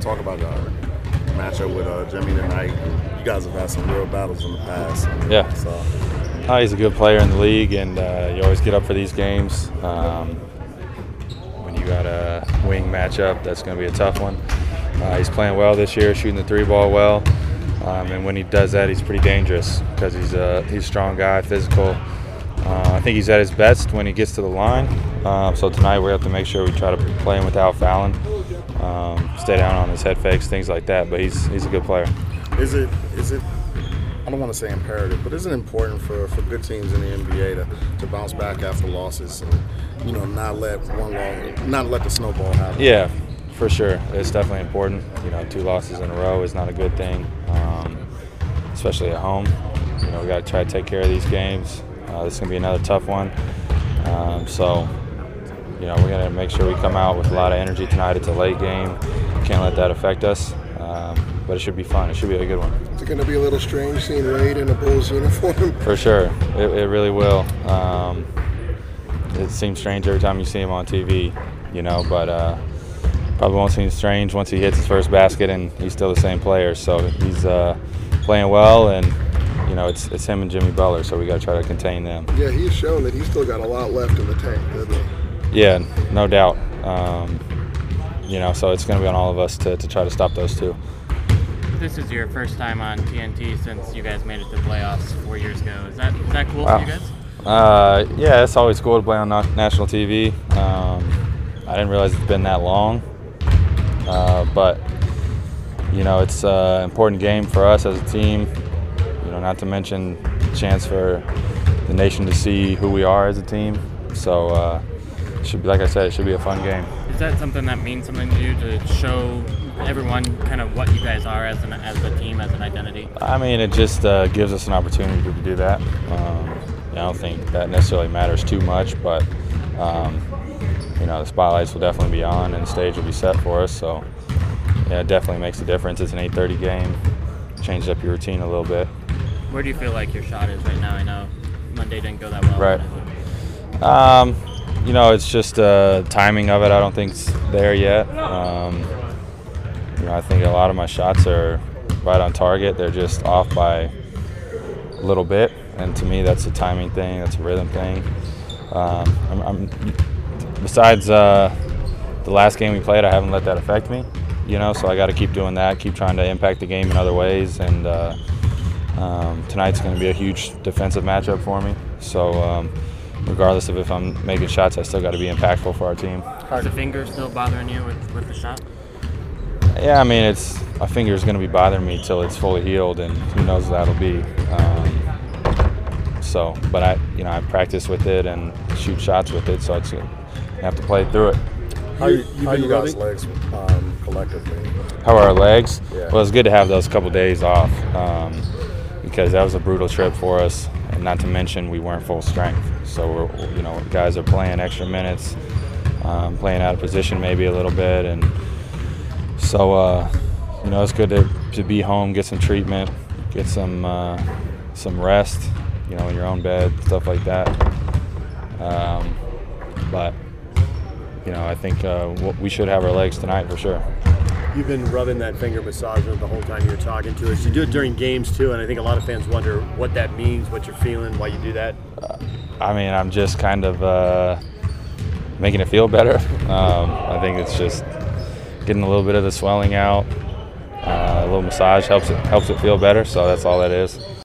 talk about matchup with Jimmy tonight. You guys have had some real battles in the past. Yeah. So. He's a good player in the league, and you always get up for these games. When you got a wing matchup, that's going to be a tough one. He's playing well this year, shooting the three ball well, and when he does that, he's pretty dangerous because he's a strong guy, physical. I think he's at his best when he gets to the line. So tonight we have to make sure we try to play him without fouling, stay down on his head fakes, things like that. But he's a good player. Is it? I don't want to say imperative, but is it important for good teams in the NBA to bounce back after losses and not let the snowball happen? Yeah, for sure. It's definitely important. 2 losses in a row is not a good thing, especially at home. We got to try to take care of these games. This is going to be another tough one. So we're going to make sure we come out with a lot of energy tonight. It's a late game. Can't let that affect us. But it should be fun. It should be a good one. Is it going to be a little strange seeing Wade in a Bulls uniform? For sure. It really will. It seems strange every time you see him on TV, but probably won't seem strange once he hits his first basket and he's still the same player. So he's playing well, and it's him and Jimmy Butler, so we got to try to contain them. Yeah, he's shown that he's still got a lot left in the tank, doesn't he? Yeah, no doubt. So it's going to be on all of us to try to stop those two. This is your first time on TNT since you guys made it to the playoffs 4 years ago. Is that cool for you guys? Yeah, it's always cool to play on national TV. I didn't realize it's been that long, but it's an important game for us as a team. Not to mention the chance for the nation to see who we are as a team. So it should be, like I said, it should be a fun game. Is that something that means something to you, to show everyone kind of what you guys are as a team, as an identity? I mean, it just gives us an opportunity to do that. I don't think that necessarily matters too much, but the spotlights will definitely be on and the stage will be set for us. So yeah, it definitely makes a difference. It's an 8:30 game. Changes up your routine a little bit. Where do you feel like your shot is right now? I know Monday didn't go that well. Right. It's just timing of it. I don't think it's there yet. I think a lot of my shots are right on target. They're just off by a little bit, and to me, that's a timing thing. That's a rhythm thing. Besides the last game we played, I haven't let that affect me. So I got to keep doing that. Keep trying to impact the game in other ways, and tonight's going to be a huge defensive matchup for me. So regardless of if I'm making shots, I still got to be impactful for our team. Is the finger still bothering you with the shot? Yeah, I mean, my finger's going to be bothering me till it's fully healed, and who knows what that'll be. But I practice with it and shoot shots with it, so I have to play through it. How are you guys' legs collectively? How are our legs? Yeah. Well, it's good to have those couple days off because that was a brutal trip for us, and not to mention we weren't full strength. So guys are playing extra minutes, playing out of position maybe a little bit, and so it's good to be home, get some treatment, get some rest, in your own bed, stuff like that. But I think we should have our legs tonight for sure. You've been rubbing that finger massager the whole time you're talking to us. You do it during games too, and I think a lot of fans wonder what that means, what you're feeling, why you do that. I'm just kind of making it feel better. I think it's just getting a little bit of the swelling out. A little massage helps it feel better, so that's all that is.